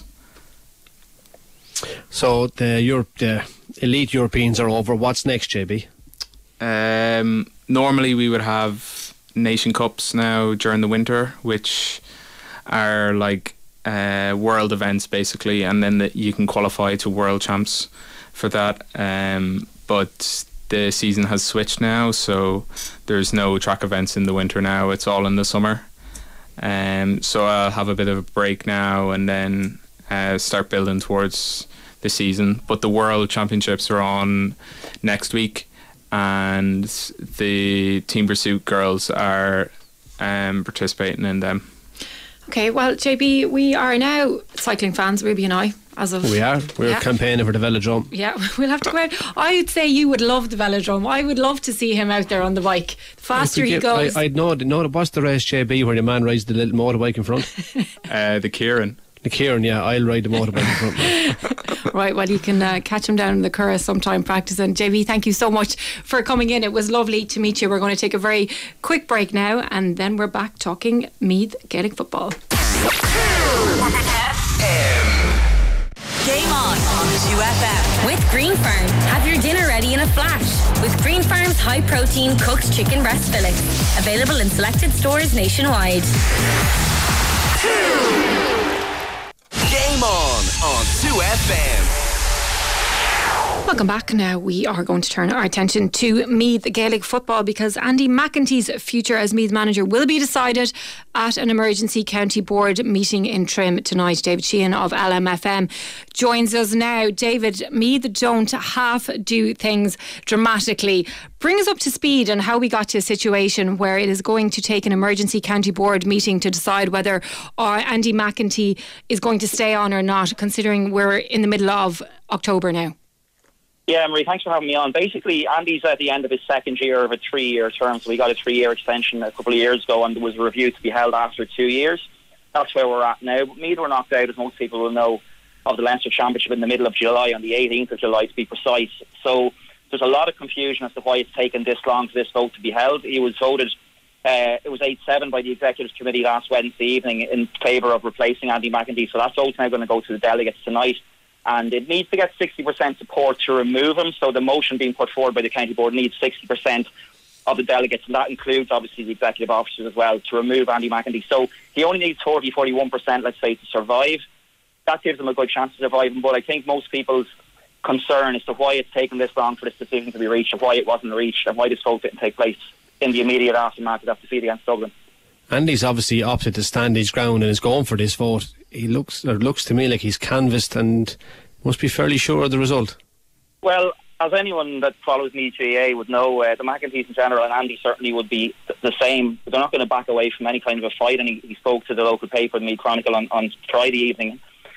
So the Europe, the elite Europeans are over. What's next, J B? Um, normally we would have Nation Cups now during the winter, which are like uh, world events basically, and then the, you can qualify to world champs for that. Um, but the season has switched now, so there's no track events in the winter now. It's all in the summer. Um, so I'll have a bit of a break now and then uh, start building towards the season. But the World Championships are on next week, and the Team Pursuit girls are um, participating in them. Okay, well, J B, we are now cycling fans, Ruby and I, as of... We are. We're yeah. campaigning for the velodrome. Yeah, we'll have to go out. I'd say you would love the velodrome. I would love to see him out there on the bike. The faster he get, goes... I, I'd know, know what's the race, J B, where the man rides the little motorbike in front? uh, the Kieran. The Kieran, yeah, I'll ride the motorbike in front. Right, well, you can uh, catch him down in the Curragh sometime practicing. J B, thank you so much for coming in. It was lovely to meet you. We're going to take a very quick break now, and then we're back talking Meath Gaelic football. Game on on two F M with Green Farm. Have your dinner ready in a flash with Green Farm's high protein cooked chicken breast fillets. Available in selected stores nationwide. Game on on two F M. Welcome back. Now we are going to turn our attention to Meath Gaelic football, because Andy McEntee's future as Meath manager will be decided at an emergency county board meeting in Trim tonight. David Sheehan of L M F M joins us now. David, Meath don't half do things dramatically. Bring us up to speed on how we got to a situation where it is going to take an emergency county board meeting to decide whether uh, Andy McEntee is going to stay on or not, considering we're in the middle of October now. Yeah, Marie, thanks for having me on. Basically, Andy's at the end of his second year of a three-year term, so we got a three-year extension a couple of years ago, and there was a review to be held after two years. That's where we're at now. But Meath were knocked out, as most people will know, of the Leinster Championship in the middle of July, on the eighteenth of July to be precise. So there's a lot of confusion as to why it's taken this long for this vote to be held. He was voted, uh, it was eight seven by the Executive Committee last Wednesday evening in favour of replacing Andy McEntee, so that vote's now going to go to the delegates tonight. And it needs to get sixty percent support to remove him. So the motion being put forward by the county board needs sixty percent of the delegates, and that includes obviously the executive officers as well, to remove Andy McEntee. So he only needs forty, forty-one percent, let's say, to survive. That gives him a good chance to survive. But I think most people's concern as to why it's taken this long for this decision to be reached, and why it wasn't reached, and why this vote didn't take place in the immediate aftermath of that defeat against Dublin. Andy's obviously opted to stand his ground and is going for this vote. He looks, or looks to me like he's canvassed and must be fairly sure of the result. Well, as anyone that follows Meath G A A would know, uh, the McEntees in general, and Andy certainly would be th- the same. They're not going to back away from any kind of a fight, and he, he spoke to the local paper, the Meath Chronicle, on, on Friday evening,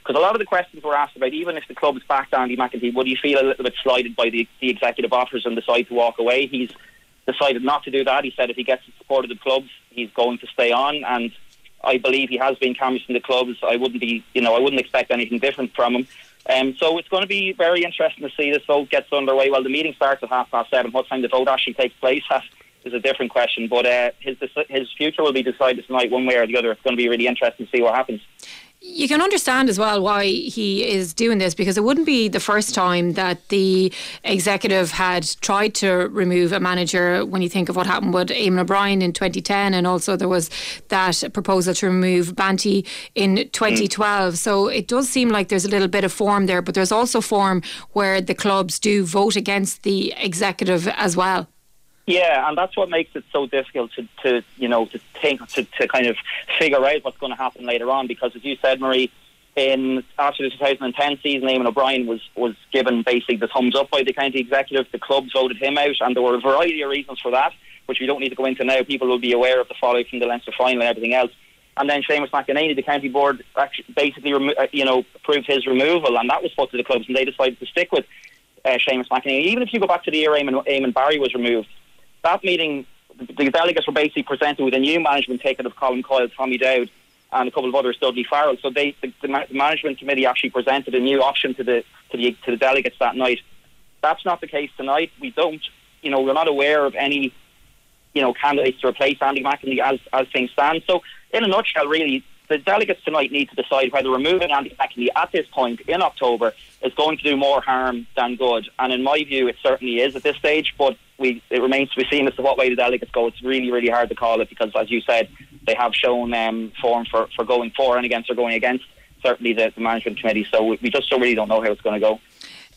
Because a lot of the questions were asked about, even if the club's backed Andy McEntee, would he feel a little bit slighted by the, the executive offers and decide to walk away? He's decided not to do that. He said if he gets the support of the clubs, he's going to stay on, and I believe he has been canvassing the clubs. I wouldn't be, you know, I wouldn't expect anything different from him. Um, so it's going to be very interesting to see this vote gets underway. Well, the meeting starts at half past seven. What time the vote actually takes place at is a different question. But uh, his his future will be decided tonight, one way or the other. It's going to be really interesting to see what happens. You can understand as well why he is doing this, because it wouldn't be the first time that the executive had tried to remove a manager. When you think of what happened with Eamon O'Brien in twenty ten, and also there was that proposal to remove Banty in twenty twelve. Mm. So it does seem like there's a little bit of form there, but there's also form where the clubs do vote against the executive as well. Yeah, and that's what makes it so difficult to, to you know, to think, to, to kind of figure out what's going to happen later on. Because as you said, Marie, in after the two thousand ten season, Eamon O'Brien was, was given basically the thumbs up by the county executive. The clubs voted him out, and there were a variety of reasons for that, which we don't need to go into now. People will be aware of the fallout from the Leinster final and everything else. And then Seamus McEnany, the county board, actually basically remo- you know, approved his removal, and that was put to the clubs, and they decided to stick with uh, Seamus McEnany. Even if you go back to the year Eamon, Eamon Barry was removed, that meeting, the delegates were basically presented with a new management taken of Colin Coyle, Tommy Dowd, and a couple of others, Dudley Farrell. So they, the, the management committee actually presented a new option to the to the to the delegates that night. That's not the case tonight. We don't, you know, we're not aware of any, you know, candidates to replace Andy McEntee as as things stand. So, in a nutshell, really, the delegates tonight need to decide whether removing Andy McEntee at this point in October is going to do more harm than good. And in my view, it certainly is at this stage, but we, it remains to be seen as to what way the delegates go. It's really, really hard to call it because, as you said, they have shown um, form for, for going for and against or going against, certainly the, the management committee. So we, we just really don't know how it's going to go.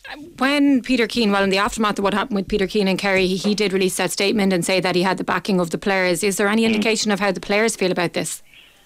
When Peter Keane, well, in the aftermath of what happened with Peter Keane and Kerry, he, he did release that statement and say that he had the backing of the players. Is there any indication mm. of how the players feel about this?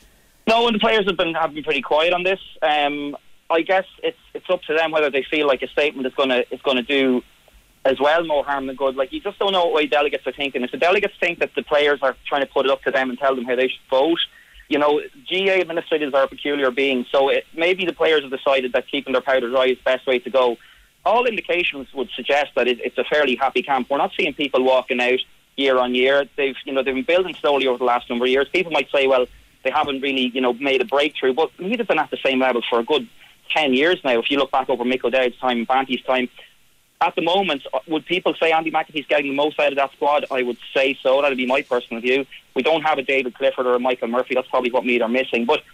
No, and the players have been have been pretty quiet on this. Um, I guess it's it's up to them whether they feel like a statement is going to is going to do as well more harm than good. Like, you just don't know what way delegates are thinking. If the delegates think that the players are trying to put it up to them and tell them how they should vote, you know, G A A administrators are a peculiar being. So it, maybe the players have decided that keeping their powder dry is the best way to go. All indications would suggest that it, it's a fairly happy camp. We're not seeing people walking out year on year. They've you know they've been building slowly over the last number of years. People might say, well, they haven't really, you know, made a breakthrough, but we've been at the same level for a good ten years now. If you look back over Mick O'Dowd's time and Banty's time, at the moment, would people say Andy McEntee's getting the most out of that squad? I would say so. That would be my personal view. We don't have a David Clifford or a Michael Murphy. That's probably what Meath are missing. But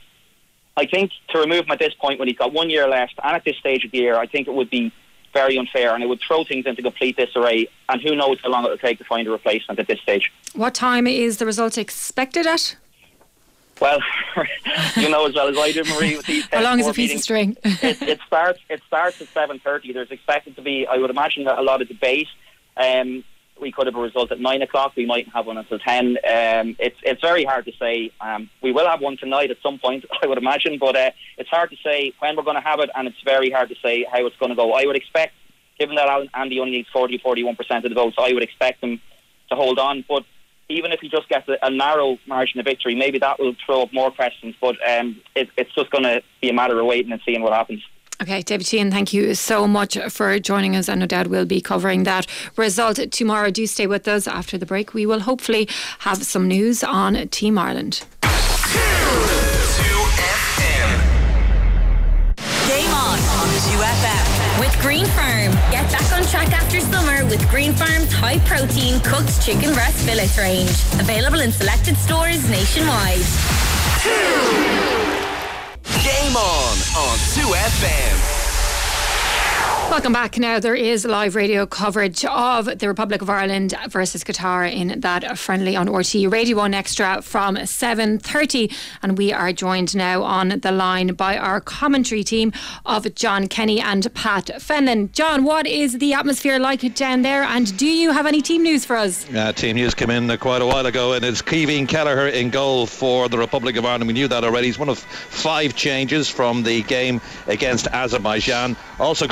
I think to remove him at this point when he's got one year left, and at this stage of the year, I think it would be very unfair, and it would throw things into complete disarray, and who knows how long it will take to find a replacement at this stage. What time is the result expected at? Well, you know as well as I do, Marie, with these how long is a piece of string? it, it starts it starts at seven thirty. There's expected to be, I would imagine, a lot of debate. Um, we could have a result at nine o'clock. We might have one until ten. Um, it's it's very hard to say. Um, we will have one tonight at some point, I would imagine, but uh, it's hard to say when we're going to have it, and it's very hard to say how it's going to go. I would expect, given that Andy only needs forty, forty-one percent of the votes, I would expect him to hold on. But even if he just gets a, a narrow margin of victory, maybe that will throw up more questions. But um, it, it's just going to be a matter of waiting and seeing what happens. Okay, David Sheehan, thank you so much for joining us, and no doubt we'll be covering that result tomorrow. Do stay with us. After the break, we will hopefully have some news on Team Ireland. Game on on two F M with Green Farm. Get back on track after summer with Green Farm's high protein cooked chicken breast fillet range. Available in selected stores nationwide. Game on on two F M. Welcome back. Now there is live radio coverage of the Republic of Ireland versus Qatar in that friendly on R T Radio one Extra from seven thirty, and we are joined now on the line by our commentary team of John Kenny and Pat Fenlon. John, what is the atmosphere like down there, and do you have any team news for us? Uh, team news came in uh, quite a while ago, and it's Kevin Kelleher in goal for the Republic of Ireland. We knew that already. He's one of five changes from the game against Azerbaijan. Also coming in,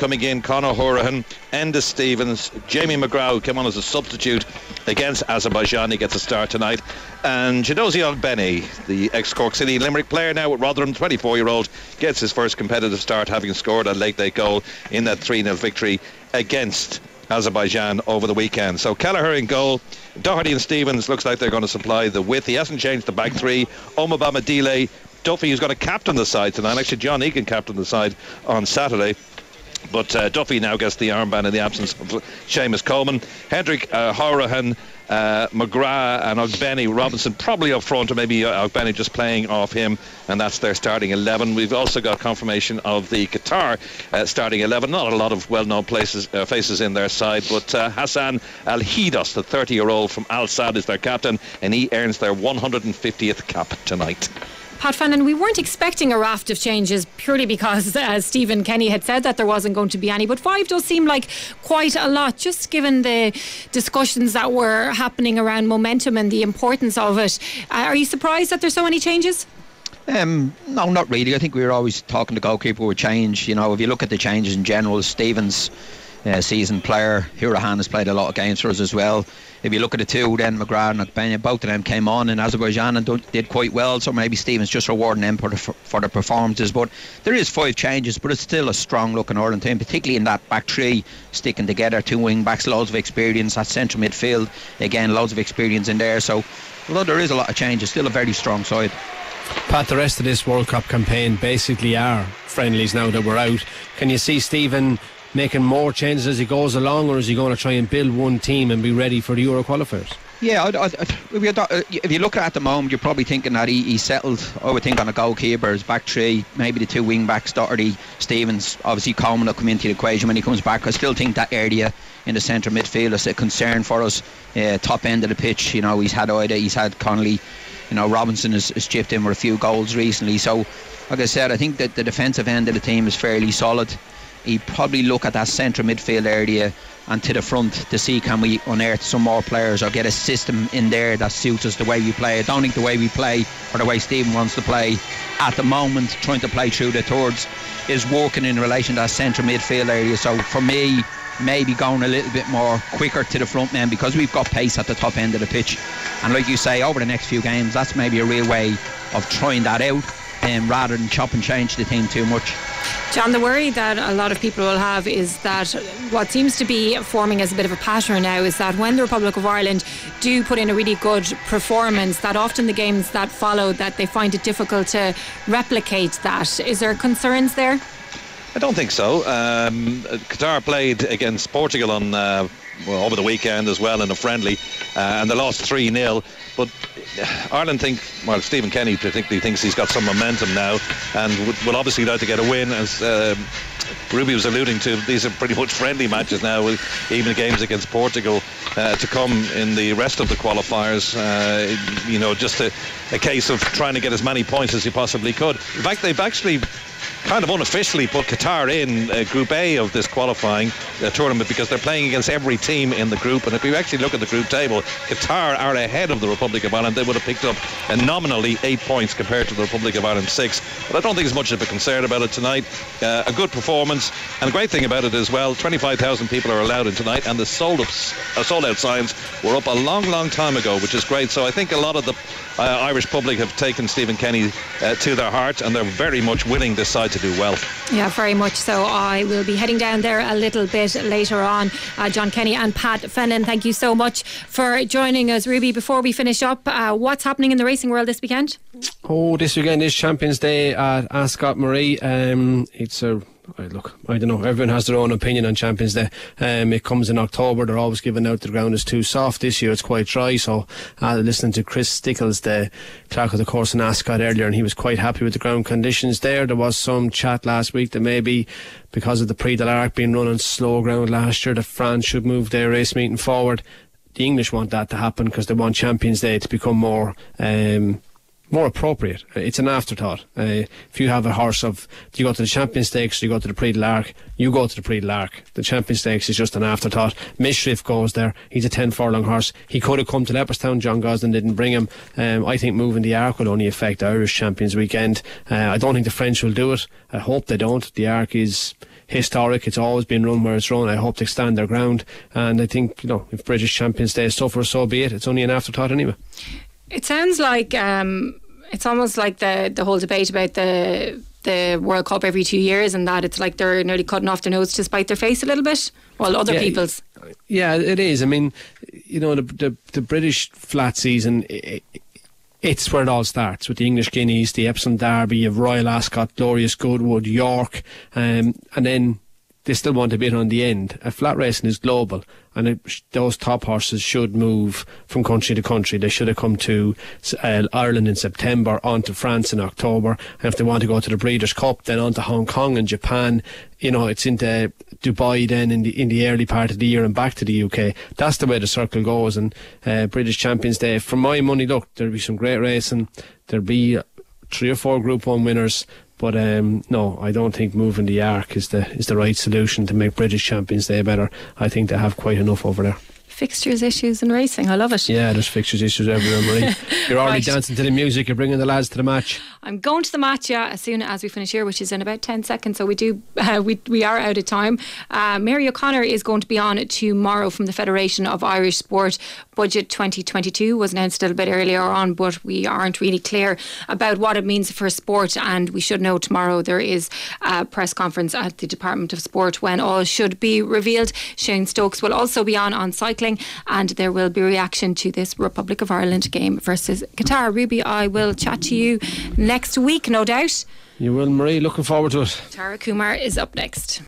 Conor Hourahan, Enda Stevens, Jamie McGrath came on as a substitute against Azerbaijan. He gets a start tonight. And Jadozi Ogbenny, the ex-Cork City Limerick player now at Rotherham, twenty-four-year-old, gets his first competitive start, having scored a late-late goal in that three nil victory against Azerbaijan over the weekend. So Kelleher in goal. Doherty and Stevens looks like they're going to supply the width. He hasn't changed the back three. Omobama Dele, Duffy, who's going to captain the side tonight. Actually, John Egan captained the side on Saturday. But uh, Duffy now gets the armband in the absence of Seamus Coleman. Hendrick, uh, Hourahan, uh, McGrath and Ogbenny, Robinson probably up front, or maybe uh, Ogbenny just playing off him, and that's their starting eleven. We've also got confirmation of the Qatar uh, starting eleven. Not a lot of well-known places, uh, faces in their side, but uh, Hassan Al-Hidos, the thirty-year-old from Al Sadd, is their captain, and he earns their one hundred fiftieth cap tonight. Pat Fennan, we weren't expecting a raft of changes purely because uh, Stephen Kenny had said that there wasn't going to be any, but five does seem like quite a lot, just given the discussions that were happening around momentum and the importance of it. Uh, are you surprised that there's so many changes? Um, no, not really. I think we were always talking to goalkeeper would change. You know, if you look at the changes in general, Stevens, uh, seasoned player, Hourahan has played a lot of games for us as well. If you look at the two, then McGrath and Ogbenny, both of them came on in Azerbaijan and did quite well, so maybe Stevens just rewarding them for the, for the performances. But there is five changes, but it's still a strong looking Ireland team, particularly in that back three sticking together. Two wing backs, loads of experience. That central midfield, again, loads of experience in there. So although there is a lot of changes, still a very strong side. Pat, the rest of this World Cup campaign basically are friendlies now that we're out. Can you see Stephen making more changes as he goes along, or is he going to try and build one team and be ready for the Euro qualifiers? Yeah, I, I, I, if you look at it at the moment, you're probably thinking that he, he settled, I would think, on a goalkeeper, his back three, maybe the two wing backs, Doherty, Stevens. Obviously Coleman will come into the equation when he comes back. I still think that area in the centre midfield is a concern for us. Uh, top end of the pitch, you know, he's had Ida, he's had Connolly, you know, Robinson has, has chipped in with a few goals recently. So like I said, I think that the defensive end of the team is fairly solid. He'd probably look at that centre midfield area and to the front to see can we unearth some more players or get a system in there that suits us the way we play. I don't think the way we play or the way Stephen wants to play at the moment, trying to play through the thirds, is working in relation to that centre midfield area. So for me, maybe going a little bit more quicker to the front men, because we've got pace at the top end of the pitch, and like you say, over the next few games, that's maybe a real way of trying that out, um, rather than chop and change the team too much. John, the worry that a lot of people will have is that what seems to be forming as a bit of a pattern now is that when the Republic of Ireland do put in a really good performance, that often the games that follow, that they find it difficult to replicate that. Is there concerns there? I don't think so. Um, Qatar played against Portugal on uh, well, over the weekend as well in a friendly, uh, and they lost three nil. But Ireland think, well, Stephen Kenny particularly thinks he's got some momentum now, and will obviously like to get a win. As um, Ruby was alluding to, these are pretty much friendly matches now, with even games against Portugal uh, to come in the rest of the qualifiers. Uh, you know, just a, a case of trying to get as many points as you possibly could. In fact, they've actually kind of unofficially put Qatar in uh, Group A of this qualifying uh, tournament, because they're playing against every team in the group. And if you actually look at the group table, Qatar are ahead of the Republic of Ireland. They would have picked up uh, nominally eight points compared to the Republic of Ireland six. But I don't think there's much of a concern about it tonight. Uh, a good performance, and a great thing about it as well, twenty-five thousand people are allowed in tonight, and the sold, up, uh, sold out signs were up a long long time ago, which is great. So I think a lot of the uh, Irish public have taken Stephen Kenny uh, to their heart, and they're very much willing this side to do well. Yeah, very much so. I will be heading down there a little bit later on. uh, John Kenny and Pat Fennan, thank you so much for joining us. Ruby, before we finish up, uh, what's happening in the racing world this weekend? Oh, this weekend is Champions Day at Ascot Marie. Um, it's a Look, I don't know, everyone has their own opinion on Champions Day. Um, it comes in October. They're always giving out the ground is too soft. This year it's quite dry. So uh, listening to Chris Stickles, the clerk of the course in Ascot earlier, and he was quite happy with the ground conditions there. There was some chat last week that maybe because of the Prix de l'Arc being run on slow ground last year, that France should move their race meeting forward. The English want that to happen because they want Champions Day to become more um, more appropriate. It's an afterthought. Uh, if you have a horse of, do you go to the Champion Stakes, do you go to the Prix de l'Arc? You go to the Prix de l'Arc. The Champion Stakes is just an afterthought. Mishriff goes there. He's a ten furlong horse. He could have come to Leopardstown. John Gosling didn't bring him. Um, I think moving the Arc will only affect Irish Champions Weekend. Uh, I don't think the French will do it. I hope they don't. The Arc is historic. It's always been run where it's run. I hope they stand their ground, and I think, you know, if British Champions Day suffer, so be it. It's only an afterthought anyway. It sounds like um, it's almost like the the whole debate about the the World Cup every two years, and that it's like they're nearly cutting off their nose to spite their face a little bit. Well, other yeah, people's. Yeah, it is. I mean, you know, the the, the British flat season, it, it's where it all starts, with the English Guineas, the Epsom Derby, of Royal Ascot, Glorious Goodwood, York, um, and then they still want a bit on the end. A flat racing is global, and it, those top horses should move from country to country. They should have come to uh, Ireland in September, on to France in October, and if they want to go to the Breeders' Cup, then on to Hong Kong and Japan. You know, it's into Dubai then in the in the early part of the year and back to the U K. That's the way the circle goes. And uh, British Champions Day, for my money, look, there'll be some great racing. There'll be three or four Group One winners. But um, no, I don't think moving the arc is the is the right solution to make British Champions Day better. I think they have quite enough over there. Fixtures issues in racing, I love it. Yeah, there's fixtures issues everywhere, Marie. You're already right. dancing to the music, you're bringing the lads to the match. I'm going to the match, yeah, as soon as we finish here, which is in about ten seconds, so we do uh, we, we are out of time. uh, Mary O'Connor is going to be on tomorrow from the Federation of Irish Sport. Budget twenty twenty-two was announced a little bit earlier on, but we aren't really clear about what it means for sport, and we should know tomorrow there is a press conference at the Department of Sport when all should be revealed. Shane Stokes will also be on on cycling, and there will be reaction to this Republic of Ireland game versus Qatar. Ruby, I will chat to you next week, no doubt. You will, Marie. Looking forward to it. Tara Kumar is up next.